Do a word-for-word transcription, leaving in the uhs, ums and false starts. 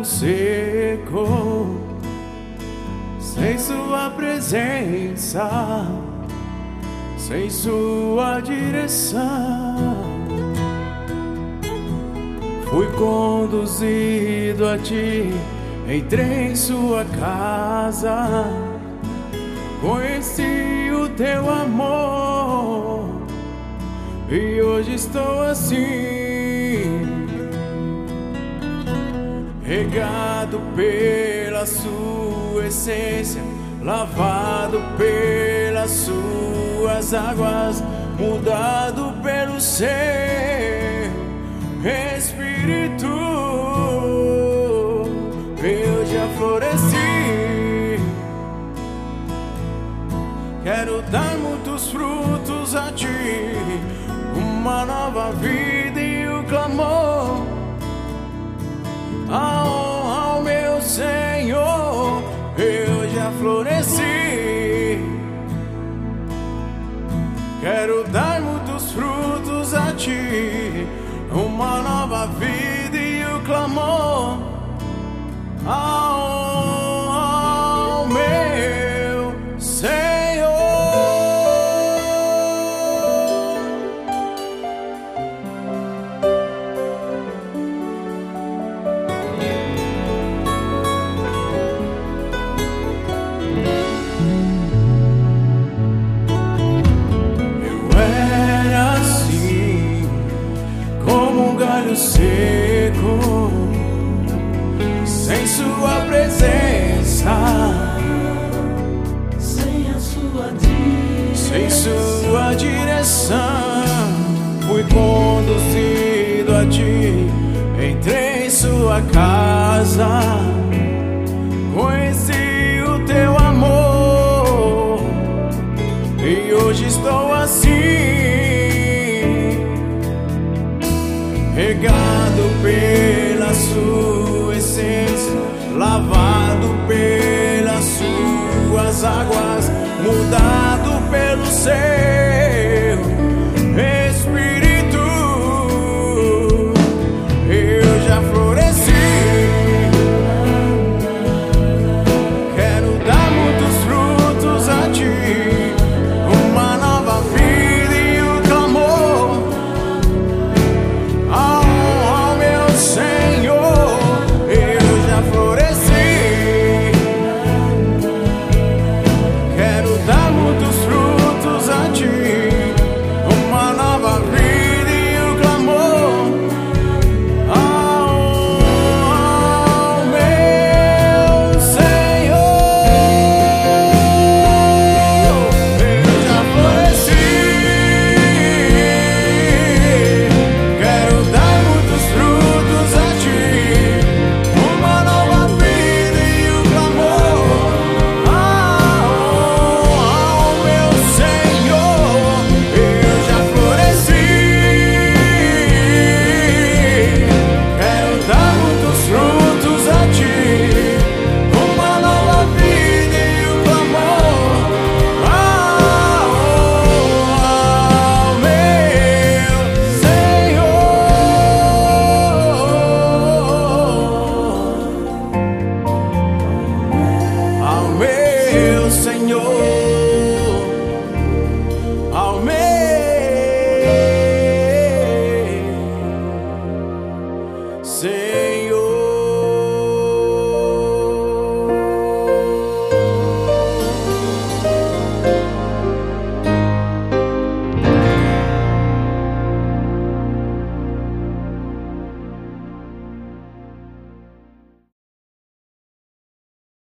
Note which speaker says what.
Speaker 1: seco, sem sua presença, sem sua direção. Fui conduzido a ti, entrei em sua casa, conheci o teu amor e hoje estou assim, regado pela sua essência, lavado pelas suas águas, mudado pelo seu Espírito. Eu já floresci, quero dar muitos frutos a ti, uma nova vida e o clamor, a honra ao meu Senhor. Eu já floresci, quero dar muitos frutos a ti, uma nova vida e o clamor, a honra ao meu Senhor. Galho seco, sem sua presença,
Speaker 2: sem a sua direção,
Speaker 1: sem sua direção. Fui conduzido a ti, entrei em sua casa, conheci o teu amor e hoje estou assim, regado pela sua essência, lavado pelas suas águas, mudado pelo seu